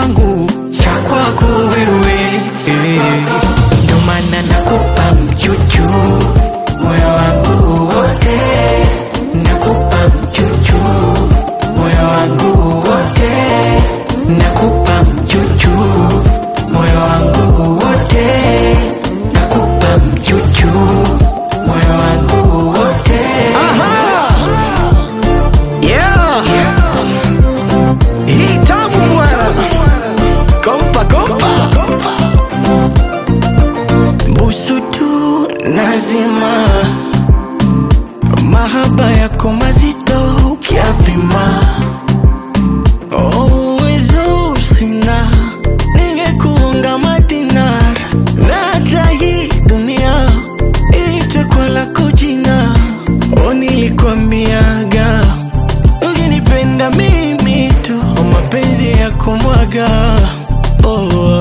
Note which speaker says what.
Speaker 1: changu cha kwako wewe. Ndo maana nakupa mchuchu moyo wangu wote, nakupa mchuchu moyo wangu wote, nakupa mchuchu moyo wangu wote, nakupa mchuchu moyo wangu wote.
Speaker 2: Yeah, hii tamu bwana, kompa kompa, busu tu nazima, mahaba yako mazito ukiapima. Uwezo sina, ningekuunga madinar, na hata hii dunia iitwe kwa lako jina. Nilikwambiaga ukinipenda mimi tu, mapenzi ya kumwaga.